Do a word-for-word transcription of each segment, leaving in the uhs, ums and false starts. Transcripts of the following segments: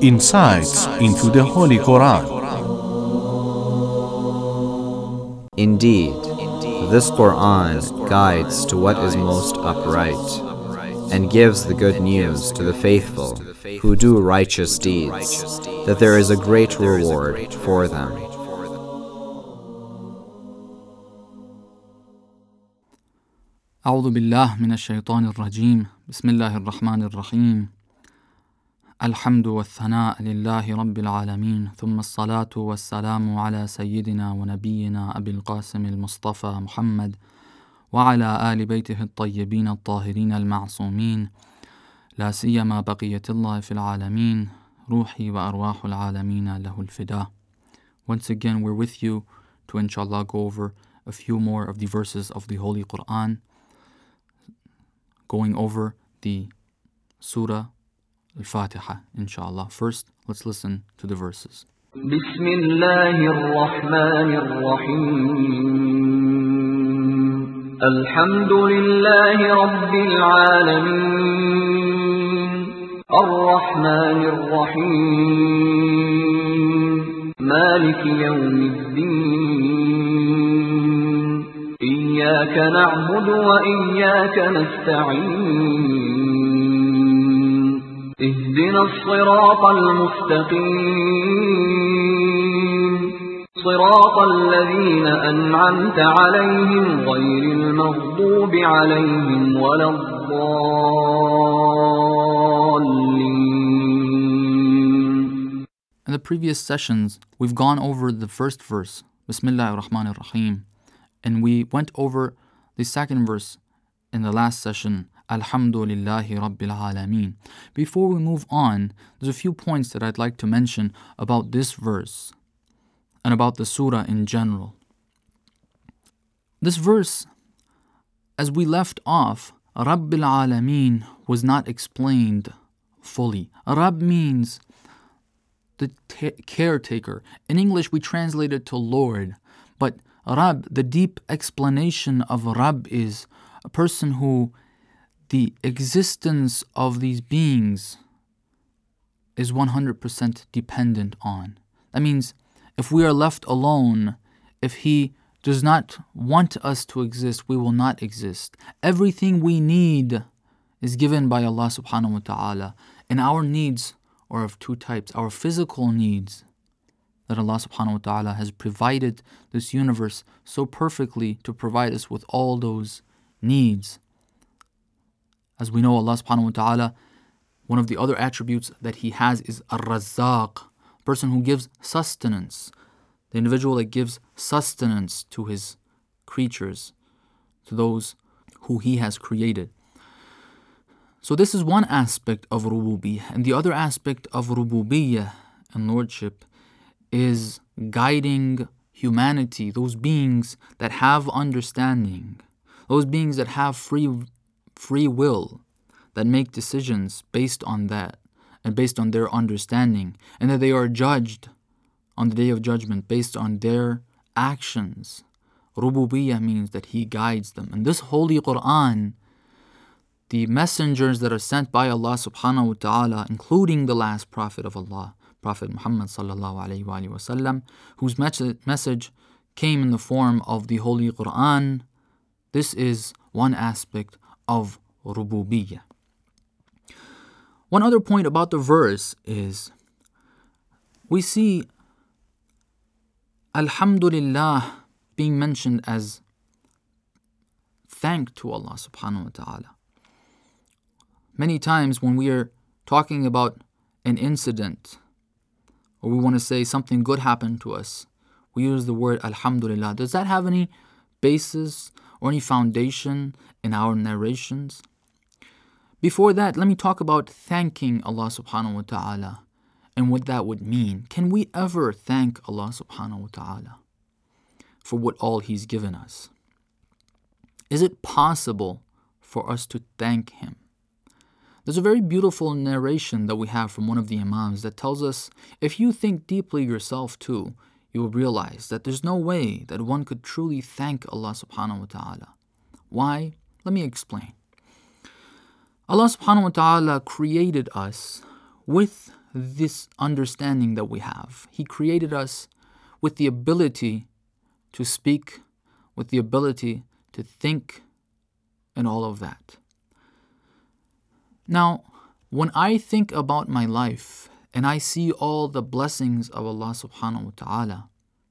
Insights into the Holy Quran. Indeed, this Quran guides to what is most upright and gives the good news to the faithful who do righteous deeds, that there is a great reward for them. أعوذ بالله من الشيطان الرجيم بسم الله الرحمن الرحيم الحمد والثناء لله رب العالمين ثم الصلاة والسلام على سيدنا ونبينا أبي القاسم المصطفى محمد وعلى آل بيته الطيبين الطاهرين المعصومين لا سيما بقية الله في العالمين روحي وأرواح العالمين له الفداء. Once again we're with you to inshallah go over a few more of the verses of the Holy Quran, going over the Surah Al-Fatiha, inshallah. First, let's listen to the verses. بسم الله الرحمن الرحيم الحمد لله رب العالمين الرحمن الرحيم مالك يوم الدين إياك نعبد وإياك نستعين اهدنا الصراط المستقيم صراط الذين أنعمت عليهم غير المغضوب عليهم ولا الضالين. In the previous sessions, we've gone over the first verse, Bismillahir Rahmanir Rahim, and we went over the second verse in the last session, Alhamdulillahi Rabbil Alameen. Before we move on, there's a few points that I'd like to mention about this verse and about the surah in general. This verse, as we left off, Rabbil Alameen was not explained fully. Rabb means the t- caretaker. In English, we translate it to Lord, but Rabb, the deep explanation of Rabb is a person who the existence of these beings is one hundred percent dependent on. That means if we are left alone, if He does not want us to exist, we will not exist. Everything we need is given by Allah subhanahu wa ta'ala. And our needs are of two types. Our physical needs, that Allah subhanahu wa ta'ala has provided this universe so perfectly to provide us with all those needs. As we know, Allah subhanahu wa ta'ala, one of the other attributes that He has is Ar-Razzaq, a person who gives sustenance, the individual that gives sustenance to his creatures, to those who He has created. So this is one aspect of Rububiyyah, and the other aspect of Rububiyyah and Lordship is guiding humanity, those beings that have understanding, those beings that have free free will, that make decisions based on that and based on their understanding, and that they are judged on the Day of Judgment based on their actions. Rububiyyah means that He guides them. And this Holy Quran, the messengers that are sent by Allah subhanahu wa ta'ala, including the last Prophet of Allah, Prophet Muhammad sallallahu alayhi wa sallam, whose message came in the form of the Holy Quran, this is one aspect of Rububiyyah. One other point about the verse is we see Alhamdulillah being mentioned as thank to Allah subhanahu wa ta'ala. Many times when we are talking about an incident or we want to say something good happened to us, we use the word Alhamdulillah. Does that have any basis or any foundation in our narrations? Before that, let me talk about thanking Allah subhanahu wa ta'ala and what that would mean. Can we ever thank Allah subhanahu wa ta'ala for what all He's given us? Is it possible for us to thank Him? There's a very beautiful narration that we have from one of the Imams that tells us, if you think deeply yourself too, you will realize that there's no way that one could truly thank Allah subhanahu wa ta'ala. Why? Let me explain. Allah subhanahu wa ta'ala created us with this understanding that we have. He created us with the ability to speak, with the ability to think, and all of that. Now, when I think about my life and I see all the blessings of Allah subhanahu wa ta'ala,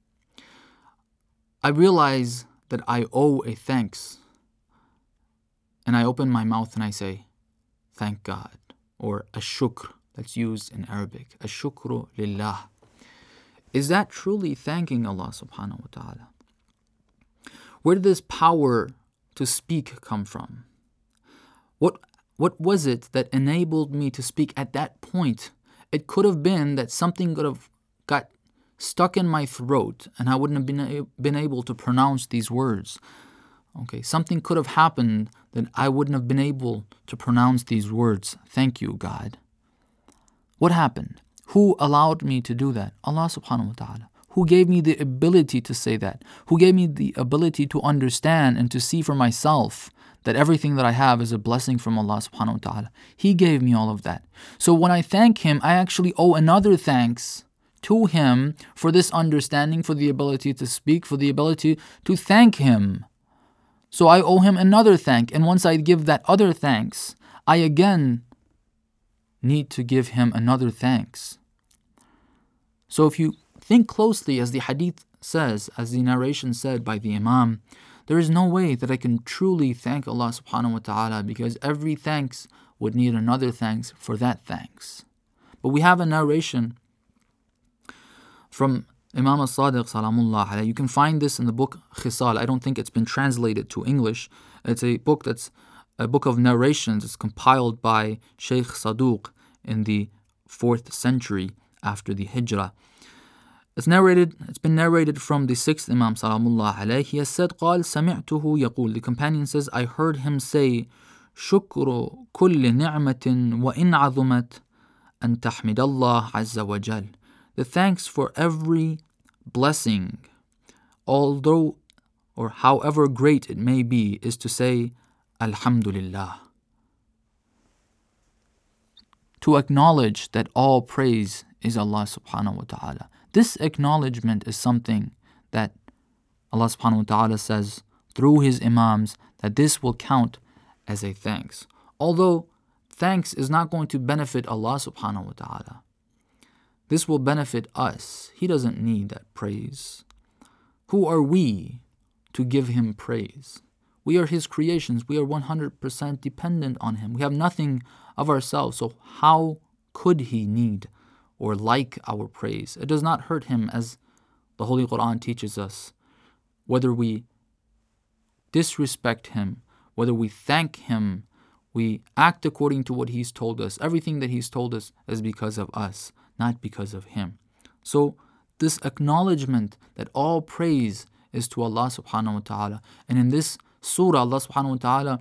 I realize that I owe a thanks. And I open my mouth and I say, thank God, or ash-shukr, that's used in Arabic, ash-shukru lillah. Is that truly thanking Allah subhanahu wa ta'ala? Where did this power to speak come from? What what was it that enabled me to speak at that point? It could have been that something could have got stuck in my throat and I wouldn't have been, been able to pronounce these words. Okay, something could have happened that I wouldn't have been able to pronounce these words. Thank you, God. What happened? Who allowed me to do that? Allah subhanahu wa ta'ala. Who gave me the ability to say that? Who gave me the ability to understand and to see for myself that everything that I have is a blessing from Allah subhanahu wa ta'ala? He gave me all of that. So when I thank Him, I actually owe another thanks to Him for this understanding, for the ability to speak, for the ability to thank Him. So I owe Him another thank. And once I give that other thanks, I again need to give Him another thanks. So if you think closely, as the hadith says, as the narration said by the Imam, there is no way that I can truly thank Allah subhanahu wa ta'ala, because every thanks would need another thanks for that thanks. But we have a narration from Imam al-Sadiq salamullah alayhi. You can find this in the book Khisal. I don't think it's been translated to English. It's a book that's a book of narrations. It's compiled by Shaykh Saduq in the fourth century after the Hijrah. It's narrated, it's been narrated from the sixth Imam salamullah alayhi. He has said, قال سمعته يقول. The companion says, I heard him say, شكر كل نعمة وإن عظمت أن تحمد الله عز وجل. The thanks for every blessing, although or however great it may be, is to say, Alhamdulillah. To acknowledge that all praise is Allah subhanahu wa ta'ala. This acknowledgement is something that Allah subhanahu wa ta'ala says through His Imams, that this will count as a thanks. Although thanks is not going to benefit Allah subhanahu wa ta'ala. This will benefit us. He doesn't need that praise. Who are we to give Him praise? We are His creations. We are one hundred percent dependent on Him. We have nothing of ourselves. So how could He need or like our praise? It does not hurt Him, as the Holy Quran teaches us. Whether we disrespect Him, whether we thank Him, we act according to what He's told us. Everything that He's told us is because of us, not because of Him. So this acknowledgement that all praise is to Allah subhanahu wa ta'ala. And in this surah, Allah subhanahu wa ta'ala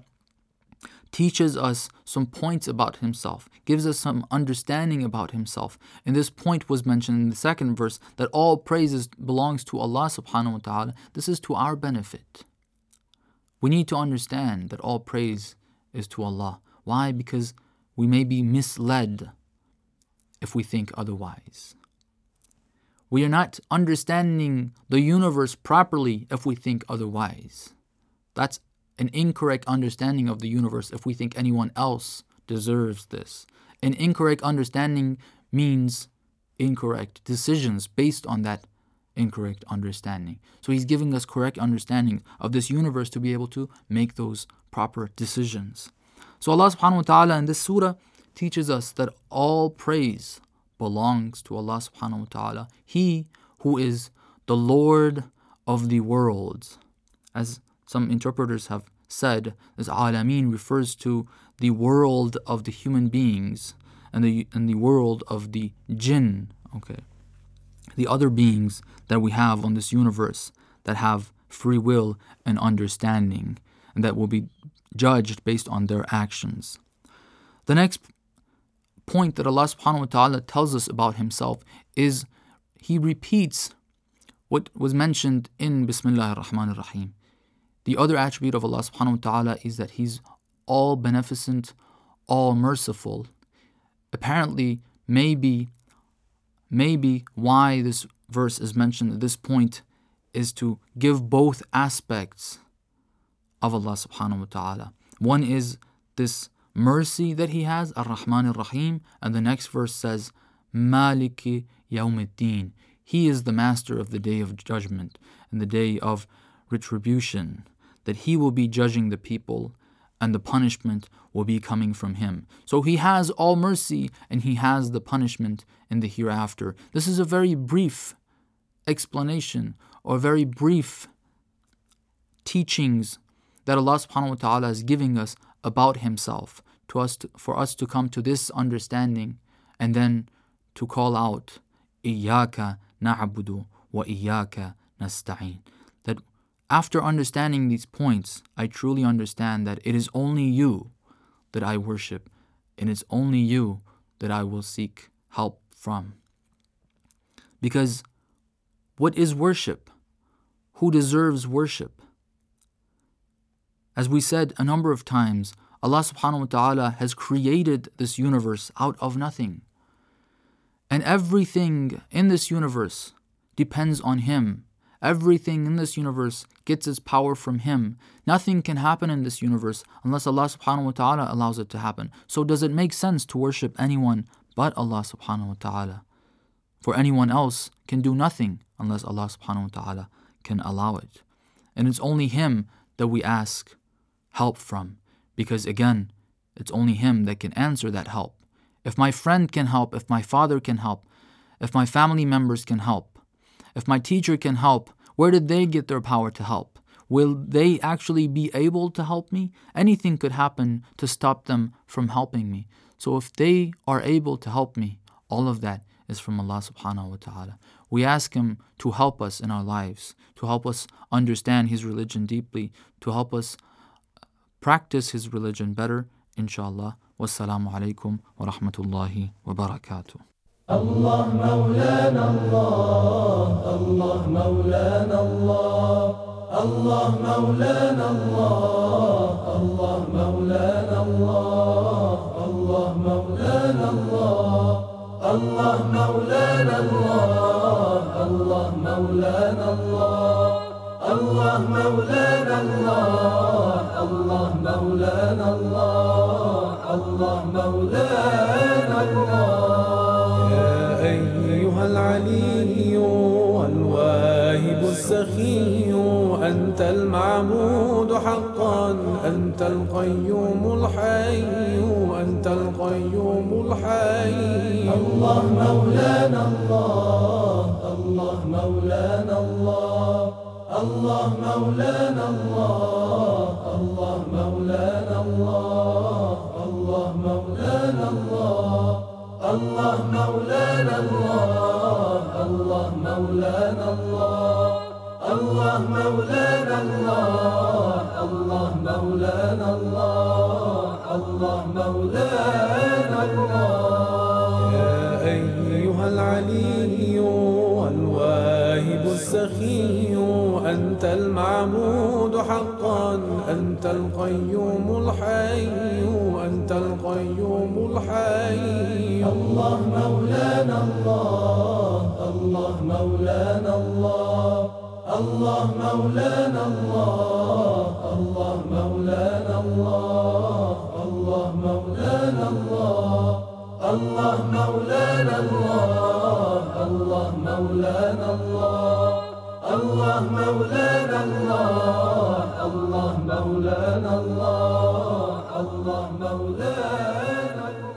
teaches us some points about Himself, gives us some understanding about Himself. And this point was mentioned in the second verse, that all praises belongs to Allah subhanahu wa ta'ala. This is to our benefit. We need to understand that all praise is to Allah. Why? Because we may be misled if we think otherwise. We are not understanding the universe properly if we think otherwise. That's an incorrect understanding of the universe if we think anyone else deserves this. An incorrect understanding means incorrect decisions based on that incorrect understanding. So He's giving us correct understanding of this universe to be able to make those proper decisions. So Allah subhanahu wa ta'ala in this surah teaches us that all praise belongs to Allah subhanahu wa ta'ala. He who is the Lord of the worlds. As some interpreters have said, this alameen refers to the world of the human beings and the and the world of the jinn, okay, the other beings that we have on this universe that have free will and understanding, and that will be judged based on their actions. The next point that Allah subhanahu wa ta'ala tells us about Himself is He repeats what was mentioned in Bismillah ar-Rahman ar-Rahim. The other attribute of Allah subhanahu wa ta'ala is that He's all beneficent, all merciful. Apparently, maybe maybe why this verse is mentioned at this point is to give both aspects of Allah subhanahu wa ta'ala. One is this mercy that He has, Ar-Rahman Ar-Rahim, and the next verse says, Maliki Yawmiddin. He is the master of the day of judgment and the day of retribution, that He will be judging the people and the punishment will be coming from Him. So He has all mercy and He has the punishment in the hereafter. This is a very brief explanation or very brief teachings that Allah subhanahu wa ta'ala is giving us about Himself to us to, for us to come to this understanding and then to call out Iyyaka na'budu wa iyyaka nasta'in. That after understanding these points, I truly understand that it is only You that I worship and it's only You that I will seek help from. Because what is worship? Who deserves worship? As we said a number of times, Allah subhanahu wa ta'ala has created this universe out of nothing. And everything in this universe depends on Him. Everything in this universe gets its power from Him. Nothing can happen in this universe unless Allah subhanahu wa ta'ala allows it to happen. So does it make sense to worship anyone but Allah subhanahu wa ta'ala? For anyone else can do nothing unless Allah subhanahu wa ta'ala can allow it. And it's only Him that we ask help from. Because again, it's only Him that can answer that help. If my friend can help, if my father can help, if my family members can help, if my teacher can help, where did they get their power to help? Will they actually be able to help me? Anything could happen to stop them from helping me. So if they are able to help me, all of that is from Allah subhanahu wa ta'ala. We ask Him to help us in our lives, to help us understand His religion deeply, to help us practice His religion better, inshallah. Wassalamu alaikum wa rahmatullahi wa barakatuh. Allah Mawlana Allah, Allah Mawlana Allah, Allah Mawlana Allah, Allah Mawlana Allah, Allah Mawlana Allah, Allah Mawlana Allah, Allah Mawlana Allah, Allah Mawlana Allah, Allah Mawlana Allah, Allah Mawlana Allah. أيها العلي والواهب السخي أنت المعبود حقا أنت القيوم الحي أنت القيوم الحي الله مولانا الله الله مولانا الله الله مولانا الله الله مولانا الله الله مولانا الله الله مولانا الله الله مولانا الله الله مولانا الله الله مولانا الله الله مولانا الله يا أيها العلي والواهب السخي أنت المعبود حقا أنت القيوم الحي أنت القيوم الحي الله مولانا الله الله مولانا الله الله مولانا الله الله مولانا الله الله مولانا الله الله مولانا الله الله مولانا الله الله مولانا الله الله مولانا الله الله مولانا الله